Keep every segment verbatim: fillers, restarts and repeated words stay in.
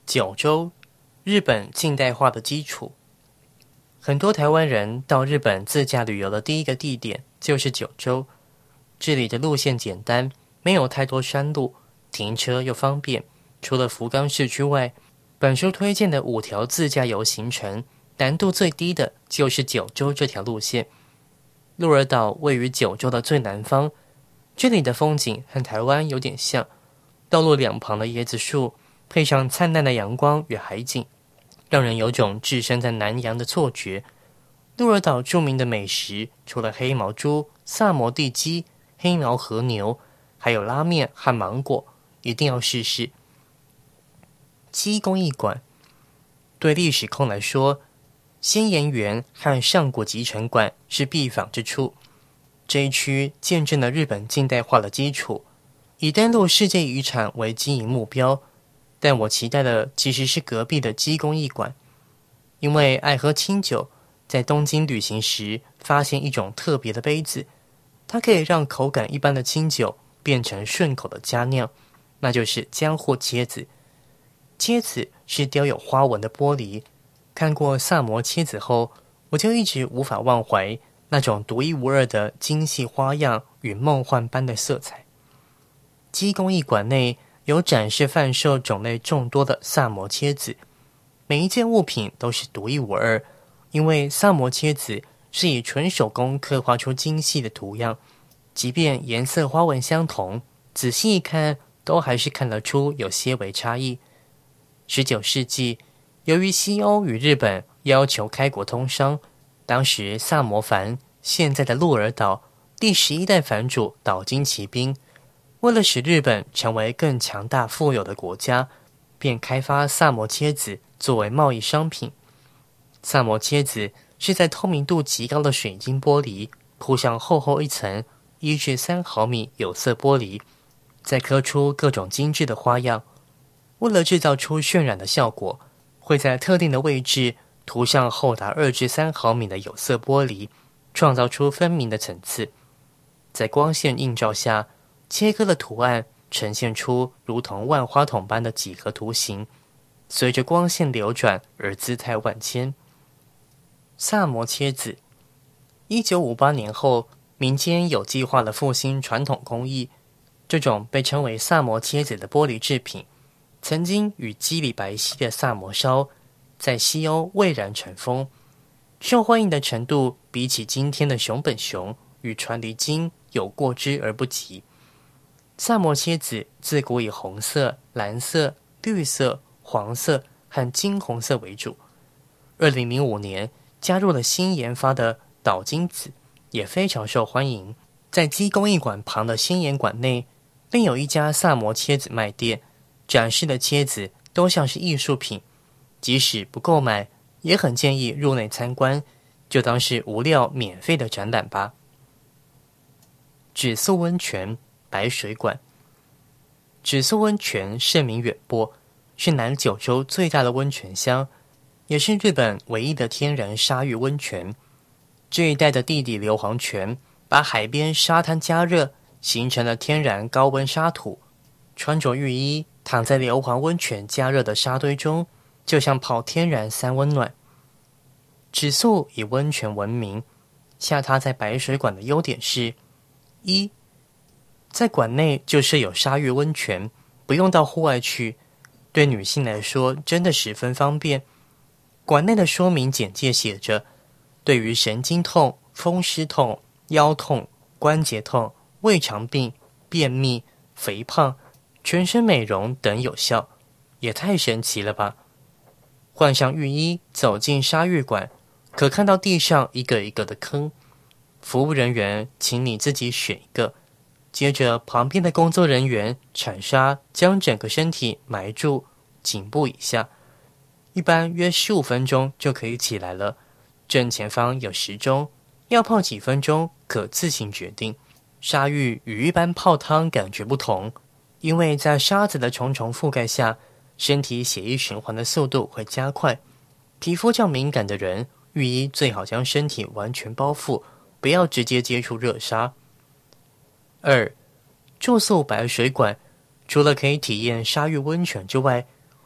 九州，日本近代化的基础。很多台湾人到日本自驾旅游的第一个地点就是九州。这里的路线简单，没有太多山路，停车又方便。除了福冈市区外，本书推荐的五条自驾游行程，难度最低的就是九州这条路线。鹿儿岛位于九州的最南方，这里的风景和台湾有点像，道路两旁的椰子树，配上灿烂的阳光与海景，让人有种置身在南洋的错觉。鹿儿岛著名的美食，除了黑毛猪、萨摩地鸡、黑毛和牛，还有拉面和芒果，一定要试试。鸡工艺馆对历史控来说，仙岩园和上古集成馆是必访之处。这一区见证了日本近代化的基础，以登陆世界遗产为经营目标。但我期待的其实是隔壁的鸡工艺馆，因为爱喝清酒，在东京旅行时发现一种特别的杯子，它可以让口感一般的清酒变成顺口的佳酿，那就是江户切子。切子是雕有花纹的玻璃，看过萨摩切子后，我就一直无法忘怀那种独一无二的精细花样与梦幻般的色彩。鸡工艺馆内有展示贩售种类众多的萨摩切子，每一件物品都是独一无二，因为萨摩切子是以纯手工刻画出精细的图样，即便颜色花纹相同，仔细一看都还是看得出有些微差异。十九世纪，由于西欧与日本要求开国通商，当时萨摩藩现在的鹿儿岛第十一代藩主岛津骑兵，为了使日本成为更强大富有的国家，便开发萨摩切子作为贸易商品。萨摩切子是在透明度极高的水晶玻璃铺上厚厚一层一至三毫米有色玻璃，再刻出各种精致的花样。为了制造出渲染的效果，会在特定的位置涂上厚达二至三毫米的有色玻璃，创造出分明的层次。在光线映照下，切割的图案呈现出如同万花筒般的几何图形，随着光线流转而姿态万千。萨摩切子，一九五八年后，民间有计划的复兴传统工艺，这种被称为萨摩切子的玻璃制品，曾经与基里白皙的萨摩烧在西欧蔚然成风，受欢迎的程度比起今天的熊本熊与传梨金有过之而不及。萨摩切子自古以红色、蓝色、绿色、黄色和金红色为主。二零零五年加入了新研发的岛津紫，也非常受欢迎。在鸡工艺馆旁的鲜盐馆内，另有一家萨摩切子卖店，展示的切子都像是艺术品，即使不购买，也很建议入内参观，就当是无料免费的展览吧。指宿温泉白水馆，指宿温泉盛名远播，是南九州最大的温泉乡，也是日本唯一的天然沙浴温泉。这一带的地底硫磺泉把海边沙滩加热，形成了天然高温沙土。穿着浴衣躺在硫磺温泉加热的沙堆中，就像泡天然三温暖。指宿以温泉闻名，下榻在白水馆的优点是：一，在馆内就设有沙浴温泉，不用到户外去，对女性来说真的十分方便。馆内的说明简介写着，对于神经痛、风湿痛、腰痛、关节痛、胃肠病、便秘、肥胖、全身美容等有效，也太神奇了吧！换上浴衣走进沙浴馆，可看到地上一个一个的坑，服务人员请你自己选一个，接着旁边的工作人员铲沙将整个身体埋住颈部以下，一般约十五分钟就可以起来了。正前方有时钟，要泡几分钟可自行决定。沙浴与一般泡汤感觉不同，因为在沙子的重重覆盖下，身体血液循环的速度会加快。皮肤较敏感的人，浴衣最好将身体完全包覆，不要直接接触热沙。二，住宿白水馆除了可以体验沙浴温泉之外，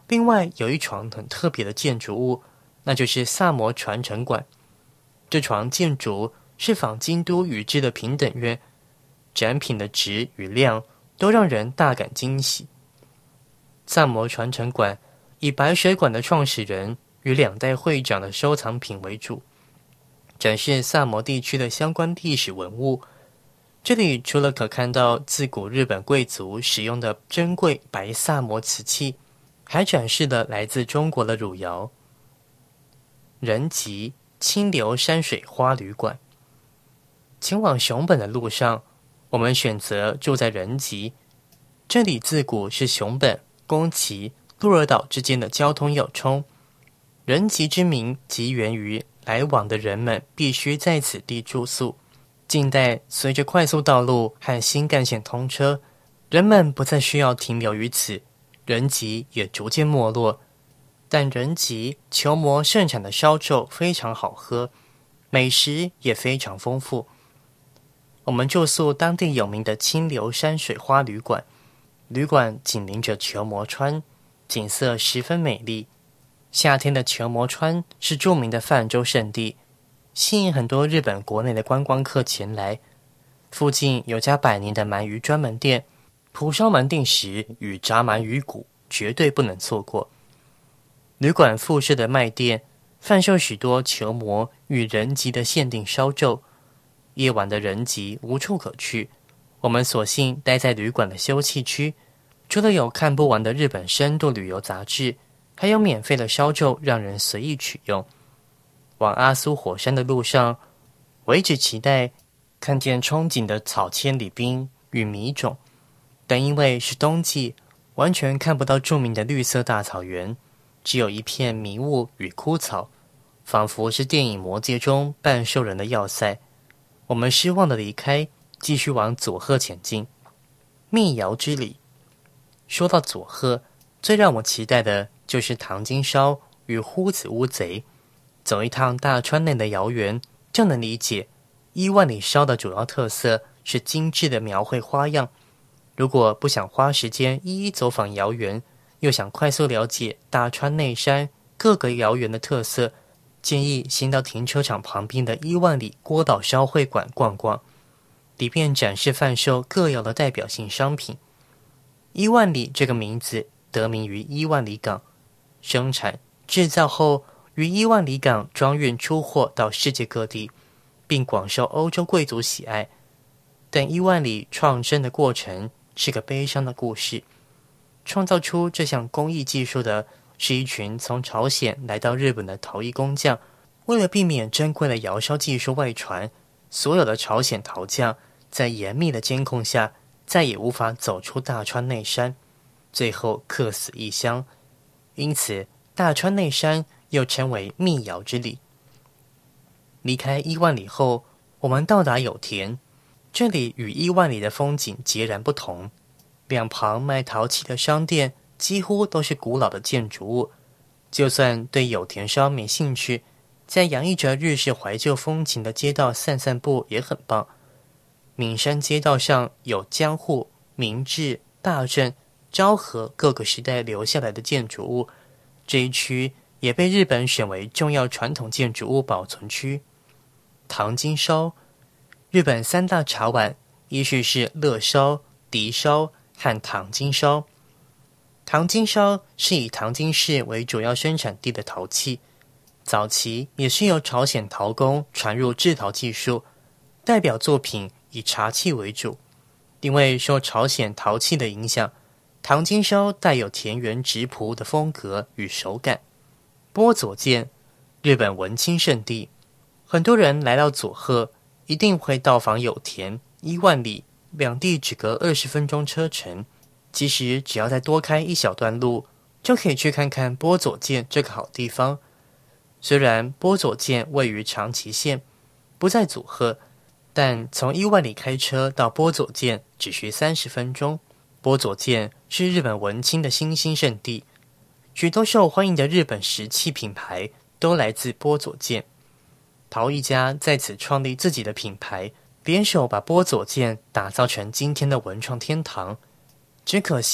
另外有一幢很特别的建筑物，那就是萨摩传承馆。这幢建筑是仿京都宇治的平等院，展品的质与量都让人大感惊喜。萨摩传承馆以白水馆的创始人与两代会长的收藏品为主，展示萨摩地区的相关历史文物。这里除了可看到自古日本贵族使用的珍贵白萨摩瓷器，还展示了来自中国的汝窑。仁吉清流山水花旅馆。前往熊本的路上，我们选择住在仁吉，这里自古是熊本、宫崎、鹿儿岛之间的交通要冲。仁吉之名即源于来往的人们必须在此地住宿。近代随着快速道路和新干线通车，人们不再需要停留于此，仁吉也逐渐没落。但仁吉球磨盛产的烧酎非常好喝，美食也非常丰富。我们住宿当地有名的清流山水花旅馆，旅馆紧邻着球磨川，景色十分美丽。夏天的球磨川是著名的泛舟胜地，吸引很多日本国内的观光客前来。附近有家百年的鳗鱼专门店，蒲烧鳗定食与炸鳗鱼骨绝对不能错过。旅馆附设的卖店贩售许多球磨与仁吉的限定烧酎，夜晚的仁吉无处可去，我们索性待在旅馆的休憩区。除了有看不完的日本深度旅游杂志，还有免费的烧酎让人随意取用。往阿苏火山的路上，我一直期待看见憧憬的草千里冰与米种，但因为是冬季，完全看不到著名的绿色大草原，只有一片迷雾与枯草，仿佛是电影《魔戒》中半兽人的要塞。我们失望的离开，继续往佐贺前进。密窑之礼。说到佐贺，最让我期待的就是唐津烧与呼子乌贼。走一趟大川内的窑园，就能理解伊万里烧的主要特色是精致的描绘花样。如果不想花时间一一走访窑园，又想快速了解大川内山各个窑园的特色，建议先到停车场旁边的伊万里郭岛烧会馆逛逛，里面展示贩售各窑的代表性商品。伊万里这个名字得名于伊万里港，生产制造后于伊万里港装运出货到世界各地，并广受欧洲贵族喜爱。但伊万里创生的过程是个悲伤的故事。创造出这项工艺技术的是一群从朝鲜来到日本的陶艺工匠。为了避免珍贵的窑烧技术外传，所有的朝鲜陶匠在严密的监控下再也无法走出大川内山，最后客死异乡。因此大川内山又称为密窑之里。离开伊万里后，我们到达有田，这里与伊万里的风景截然不同。两旁卖陶器的商店几乎都是古老的建筑物，就算对有田烧没兴趣，在洋溢着日式怀旧风情的街道散散步也很棒。闽山街道上有江户、明治、大正、昭和各个时代留下来的建筑物，这一区也被日本选为重要传统建筑物保存区。唐津烧，日本三大茶碗依序是乐烧、笛烧和唐津烧。唐津烧是以唐津市为主要生产地的陶器，早期也是由朝鲜陶工传入制陶技术，代表作品以茶器为主。因为受朝鲜陶器的影响，唐津烧带有田园质朴的风格与手感。波佐见，日本文青圣地，很多人来到佐贺一定会到访有田、伊万里，两地只隔二十分钟车程。其实只要再多开一小段路，就可以去看看波佐见这个好地方。虽然波佐见位于长崎县，不在佐贺，但从伊万里开车到波佐见只需三十分钟。波佐见是日本文青的新兴圣地，许多受欢迎的日本石器品牌都来自波佐见。陶艺家在此创立自己的品牌，联手把波佐见打造成今天的文创天堂。只可惜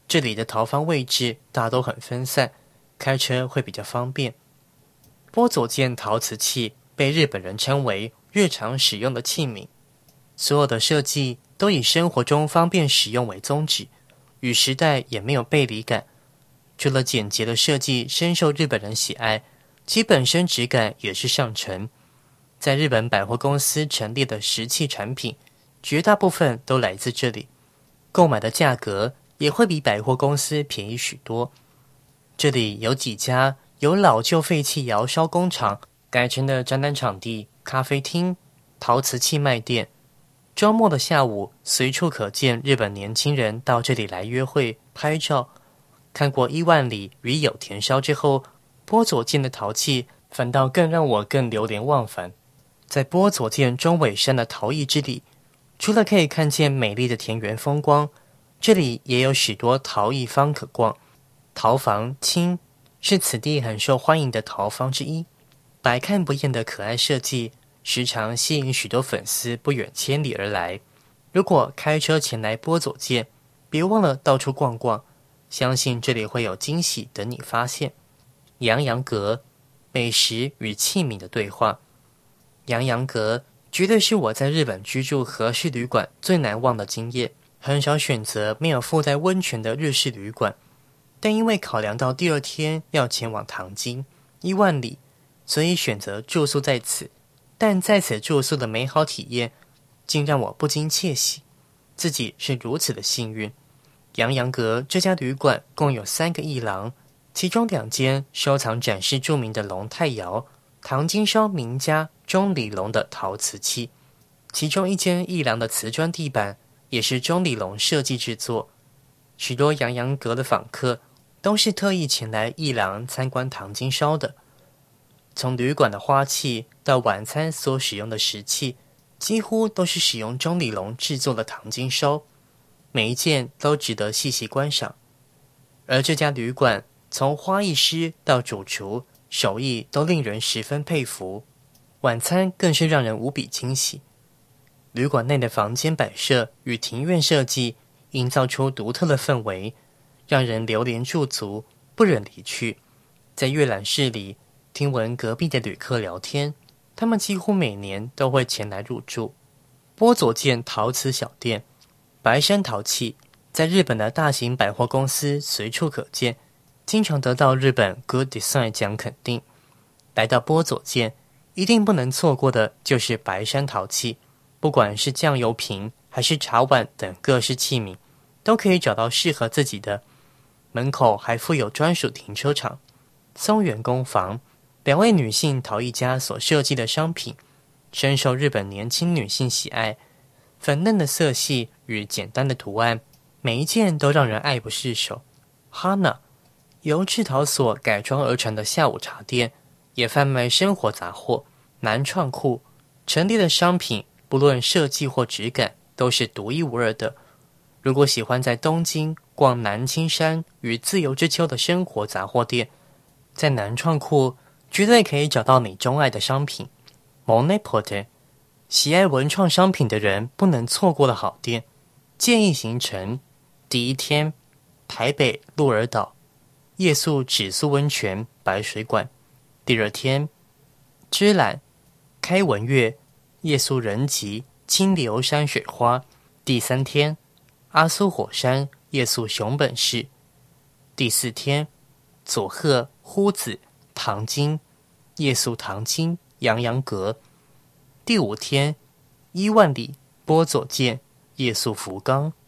这里的陶房位置大都很分散，开车会比较方便。波佐见陶瓷器被日本人称为日常使用的器皿，所有的设计都以生活中方便使用为宗旨，与时代也没有背离感。除了简洁的设计深受日本人喜爱，其本身质感也是上乘。在日本百货公司陈列的石器产品，绝大部分都来自这里，购买的价格也会比百货公司便宜许多。这里有几家由老旧废弃窑烧工厂改成的展览场地、咖啡厅、陶瓷器卖店。周末的下午，随处可见日本年轻人到这里来约会、拍照。看过伊万里与有田烧之后，波佐见的陶器反倒更让我更流连忘返。在波佐见中尾山的陶艺之里，除了可以看见美丽的田园风光，这里也有许多陶艺坊可逛。陶房清是此地很受欢迎的陶坊之一，百看不厌的可爱设计时常吸引许多粉丝不远千里而来。如果开车前来波佐见，别忘了到处逛逛，相信这里会有惊喜等你发现。洋洋阁，美食与器皿的对话。洋洋阁绝对是我在日本居住和式旅馆最难忘的经验，很少选择没有附带温泉的日式旅馆，但因为考量到第二天要前往唐津一万里，所以选择住宿在此。但在此住宿的美好体验，竟让我不禁窃喜，自己是如此的幸运。洋洋阁这家旅馆共有三个艺廊，其中两间收藏展示著名的龙太窑、唐津烧名家钟里龙的陶瓷器，其中一间艺廊的瓷砖地板也是钟里龙设计制作。许多洋洋阁的访客都是特意前来艺廊参观唐津烧的。从旅馆的花器到晚餐所使用的食器，几乎都是使用钟里龙制作的唐津烧，每一件都值得细细观赏。而这家旅馆从花艺师到主厨，手艺都令人十分佩服，晚餐更是让人无比惊喜。旅馆内的房间摆设与庭院设计营造出独特的氛围，让人流连驻足，不忍离去。在阅览室里听闻隔壁的旅客聊天，他们几乎每年都会前来入住。波佐见陶瓷小店，白山陶器在日本的大型百货公司随处可见，经常得到日本 Good Design 奖肯定。来到波佐见，一定不能错过的就是白山陶器，不管是酱油瓶还是茶碗等各式器皿，都可以找到适合自己的。门口还附有专属停车场。松原工坊，两位女性陶艺家所设计的商品，深受日本年轻女性喜爱。粉嫩的色系与简单的图案，每一件都让人爱不释手。Hana， 由制陶所改装而成的下午茶店，也贩卖生活杂货。南创库陈列的商品，不论设计或质感，都是独一无二的。如果喜欢在东京逛南青山与自由之丘的生活杂货店，在南创库绝对可以找到你钟爱的商品。Moneporte， 喜爱文创商品的人不能错过的好店。建议行程：第一天，台北鹿儿岛夜宿指宿温泉白水馆；第二天，芝兰开文月夜宿人吉清流山水花；第三天，阿苏火山夜宿熊本市；第四天，佐贺呼子唐津夜宿唐津洋洋阁；第五天，伊万里波佐见夜宿福冈；